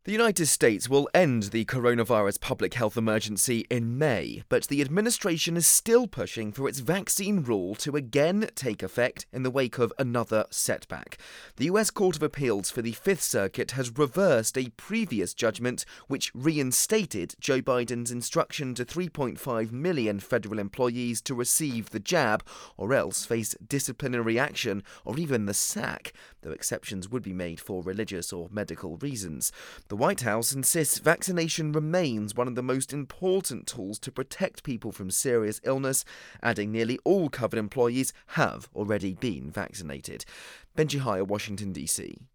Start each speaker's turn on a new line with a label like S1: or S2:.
S1: The United States will end the coronavirus public health emergency in May, but the administration is still pushing for its vaccine rule to again take effect in the wake of another setback. The US Court of Appeals for the Fifth Circuit has reversed a previous judgment which reinstated Joe Biden's instruction to 3.5 million federal employees to receive the jab or else face disciplinary action or even the sack, though exceptions would be made for religious or medical reasons. The White House insists vaccination remains one of the most important tools to protect people from serious illness, adding nearly all covered employees have already been vaccinated. Benji Hire, Washington, D.C.